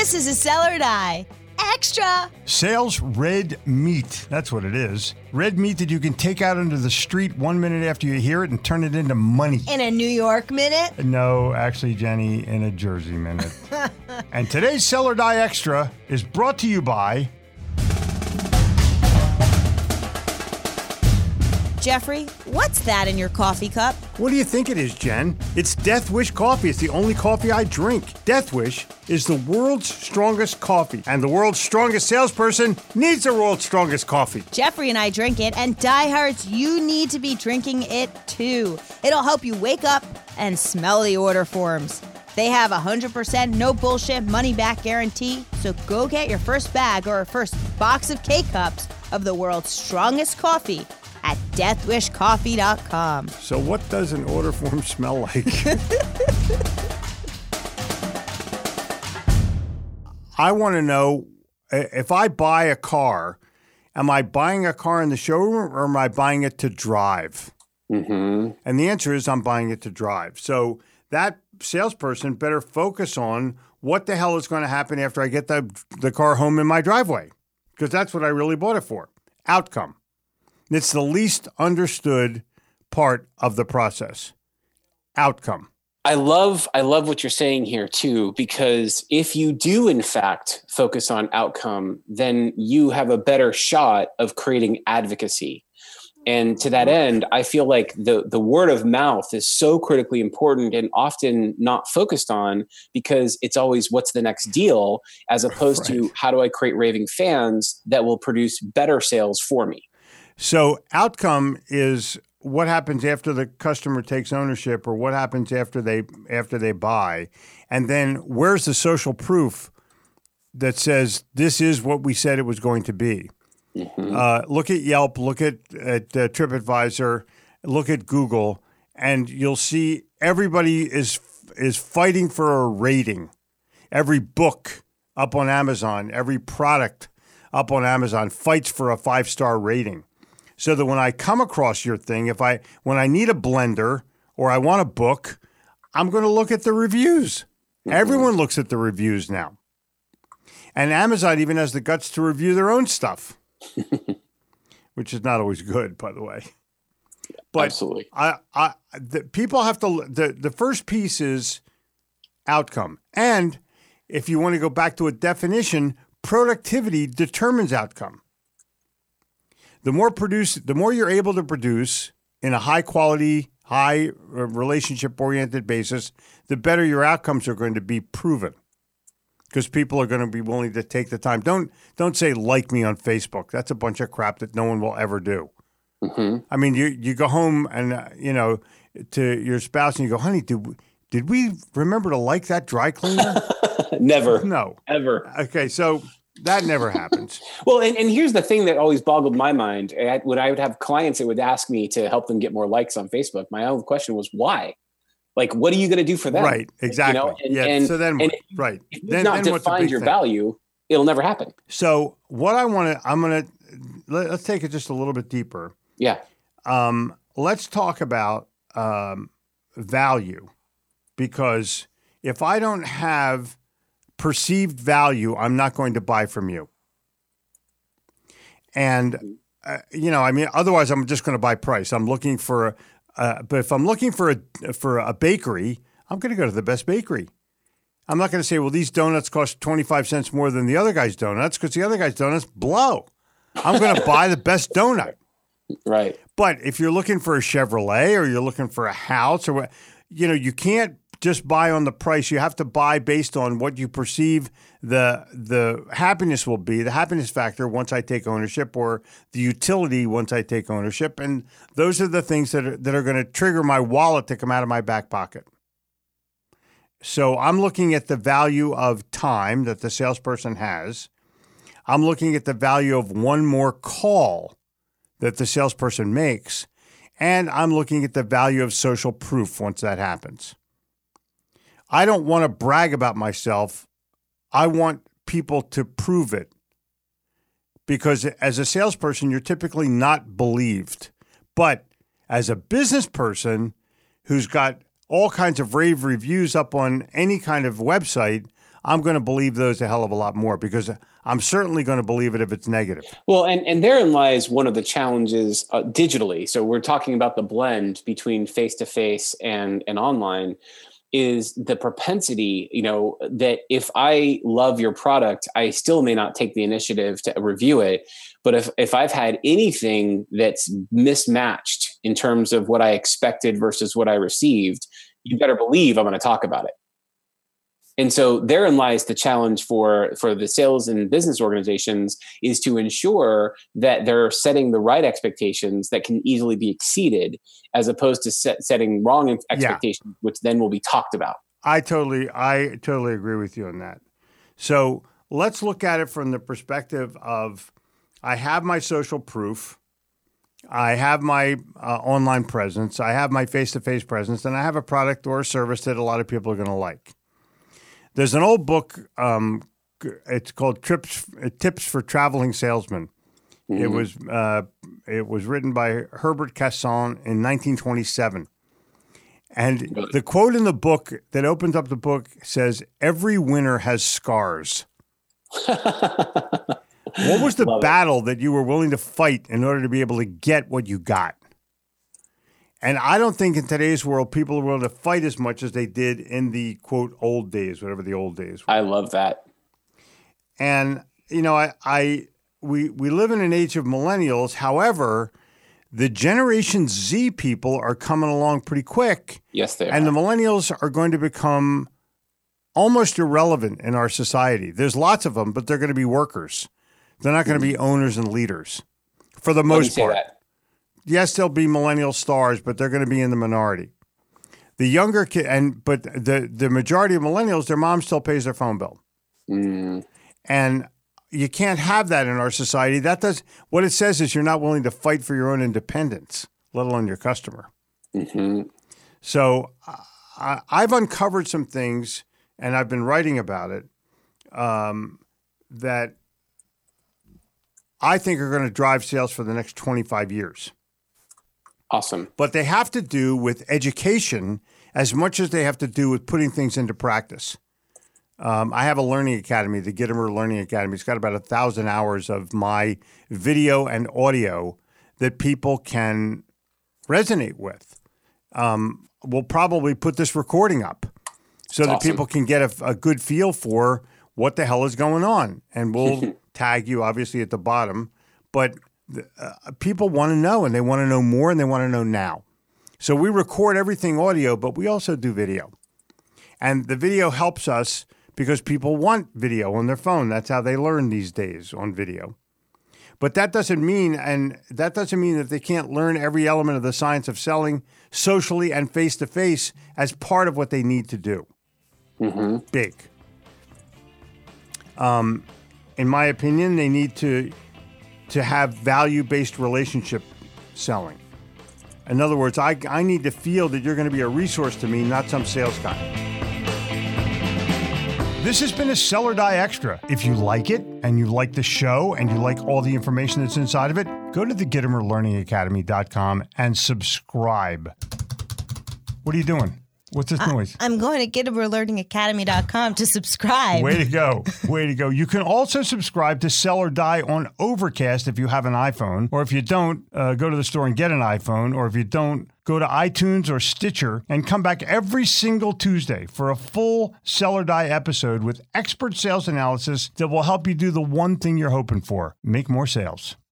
This is a Seller Die Extra. Sales red meat. That's what it is. Red meat that you can take out into the street 1 minute after you hear it and turn it into money. In a New York minute? No, actually, Jenny, in a Jersey minute. And today's Seller Die Extra is brought to you by... Jeffrey, what's that in your coffee cup? What do you think it is, Jen? It's Death Wish coffee. It's the only coffee I drink. Death Wish is the world's strongest coffee, and the world's strongest salesperson needs the world's strongest coffee. Jeffrey and I drink it, and diehards, you need to be drinking it too. It'll help you wake up and smell the order forms. They have 100% no bullshit money back guarantee, so go get your first bag or first box of K-Cups of the world's strongest coffee at deathwishcoffee.com. So what does an order form smell like? I want to know, if I buy a car, am I buying a car in the showroom or am I buying it to drive? Mm-hmm. And the answer is I'm buying it to drive. So that salesperson better focus on what the hell is going to happen after I get the car home in my driveway, because that's what I really bought it for. Outcome. It's the least understood part of the process. Outcome. I love what you're saying here too, because if you do in fact focus on outcome, then you have a better shot of creating advocacy. And to that end, I feel like the word of mouth is so critically important and often not focused on, because it's always what's the next deal, as opposed to how do I create raving fans that will produce better sales for me. So outcome is what happens after the customer takes ownership, or what happens after they buy. And then where's the social proof that says this is what we said it was going to be? Mm-hmm. Look at Yelp, look at TripAdvisor, look at Google, and you'll see everybody is fighting for a rating. Every book up on Amazon, every product up on Amazon fights for a 5-star rating. So that when I come across your thing, when I need a blender or I want a book, I'm going to look at the reviews. Mm-hmm. Everyone looks at the reviews now. And Amazon even has the guts to review their own stuff, which is not always good, by the way. But absolutely. People have to, the first piece is outcome. And if you want to go back to a definition, productivity determines outcome. The more you're able to produce in a high quality, high relationship oriented basis, the better your outcomes are going to be proven, because people are going to be willing to take the time. Don't say like me on Facebook. That's a bunch of crap that no one will ever do. Mm-hmm. I mean, you go home and to your spouse and you go, honey, did we remember to like that dry cleaner? Never. No. Ever. Okay, so that never happens. Well, and here's the thing that always boggled my mind. When I would have clients that would ask me to help them get more likes on Facebook, my own question was, why? Like, what are you going to do for them? Right, exactly. So then, if you've not defined your value, it'll never happen. So what let's take it just a little bit deeper. Yeah. Let's talk about value, because if I don't have perceived value, I'm not going to buy from you. And, otherwise I'm just going to buy price. I'm looking for, but if I'm looking for a bakery, I'm going to go to the best bakery. I'm not going to say, well, these donuts cost 25 cents more than the other guy's donuts, because the other guy's donuts blow. I'm going to buy the best donut. Right. But if you're looking for a Chevrolet, or you're looking for a house, or what, you can't just buy on the price. You have to buy based on what you perceive the happiness will be, the happiness factor once I take ownership, or the utility once I take ownership. And those are the things that are going to trigger my wallet to come out of my back pocket. So I'm looking at the value of time that the salesperson has. I'm looking at the value of one more call that the salesperson makes. And I'm looking at the value of social proof once that happens. I don't want to brag about myself. I want people to prove it. Because as a salesperson, you're typically not believed. But as a business person who's got all kinds of rave reviews up on any kind of website, I'm going to believe those a hell of a lot more because I'm certainly going to believe it if it's negative. Well, and therein lies one of the challenges digitally. So we're talking about the blend between face-to-face and online is the propensity, that if I love your product, I still may not take the initiative to review it. But if I've had anything that's mismatched in terms of what I expected versus what I received, you better believe I'm going to talk about it. And so therein lies the challenge for the sales and business organizations is to ensure that they're setting the right expectations that can easily be exceeded as opposed to setting wrong expectations, which then will be talked about. I totally agree with you on that. So let's look at it from the perspective of I have my social proof, I have my online presence, I have my face-to-face presence, and I have a product or a service that a lot of people are going to like. There's an old book, it's called Tips for Traveling Salesmen. Mm-hmm. It was written by Herbert Casson in 1927. And the quote in the book that opens up the book says, "Every winner has scars." What was the battle that you were willing to fight in order to be able to get what you got? And I don't think in today's world people are willing to fight as much as they did in the, quote, old days, whatever the old days were. I love that. And, we live in an age of millennials. However, the Generation Z people are coming along pretty quick. Yes, they are. And the millennials are going to become almost irrelevant in our society. There's lots of them, but they're going to be workers. They're not going to be owners and leaders for the most part. Yes, there'll be millennial stars, but they're going to be in the minority. The younger kid, but the majority of millennials, their mom still pays their phone bill, and you can't have that in our society. What it says is you're not willing to fight for your own independence, let alone your customer. Mm-hmm. So I've uncovered some things, and I've been writing about it that I think are going to drive sales for the next 25 years. Awesome. But they have to do with education as much as they have to do with putting things into practice. I have a learning academy, the Gittimer Learning Academy. It's got about 1,000 hours of my video and audio that people can resonate with. We'll probably put this recording up so that people can get a good feel for what the hell is going on. And we'll tag you, obviously, at the bottom. But people want to know, and they want to know more, and they want to know now. So we record everything audio, but we also do video. And the video helps us because people want video on their phone. That's how they learn these days, on video. But that doesn't mean that they can't learn every element of the science of selling socially and face-to-face as part of what they need to do. Mm-hmm. Big. In my opinion, they need to have value-based relationship selling. In other words, I need to feel that you're going to be a resource to me, not some sales guy. This has been a Sell or Die Extra. If you like it, and you like the show, and you like all the information that's inside of it, go to the GittimerLearningAcademy.com and subscribe. What are you doing? What's this noise? I'm going to GittimerLearningAcademy.com to subscribe. Way to go. Way to go. You can also subscribe to Sell or Die on Overcast if you have an iPhone. Or if you don't, go to the store and get an iPhone. Or if you don't, go to iTunes or Stitcher and come back every single Tuesday for a full Sell or Die episode with expert sales analysis that will help you do the one thing you're hoping for: make more sales.